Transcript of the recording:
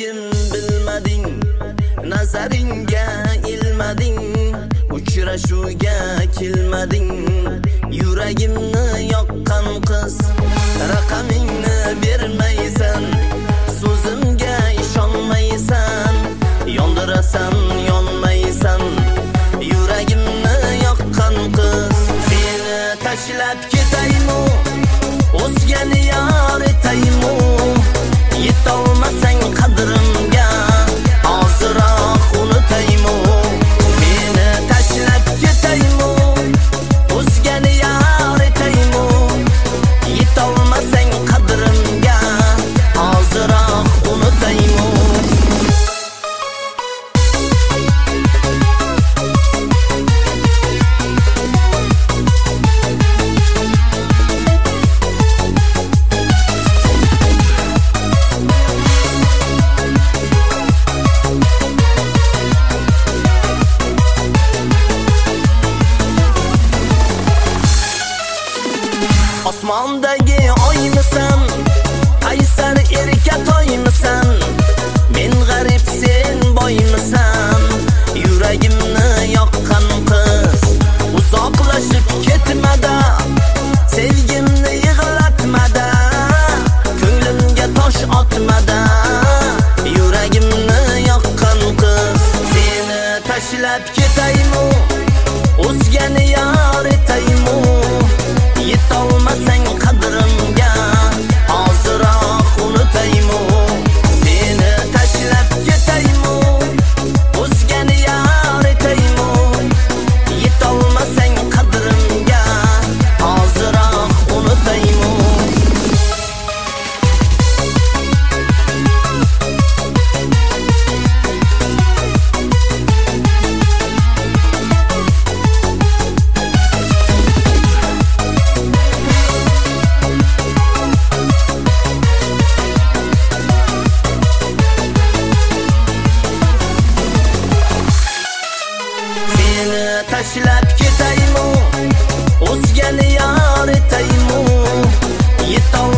Yuragim bilmading, nazaringga ilmading, uchrashuvga kelmading. Yuragimni yoqqan qiz, raqamingni bermaysan, so'zimga ishonmaysan, yondirasan yonmaysan. Yuragimni yoqqan qiz, seni tashlab ketaymi, o'zgani yor etaymi? Yetolmasang qadrimga, hoziroq unutaymi? Seni tashlab ketaymi, o'zgani yor etaymi? Yetolmasang qadrimga, hoziroq unutaymi? Osmondagi oymisan, qaysar erka toymisan? Men g'arib, sen boymisan? Yuragimni yoqqan qiz, uzoqlashib ketmada, sevgimni yig'latmada, ko'nglimga tosh otmada. Yuragimni yoqqan qiz, seni tashlab ketaymi, o'zgani yor etaymi? Yetolmasang qadrimga, hoziroq unutaymi? Seni tashlab ketaymi, o'zgani yor etaymi? Yetolmasang qadrimga, hoziroq unutaymi? Tashlab ketaymi, o'zgani yor etaymi?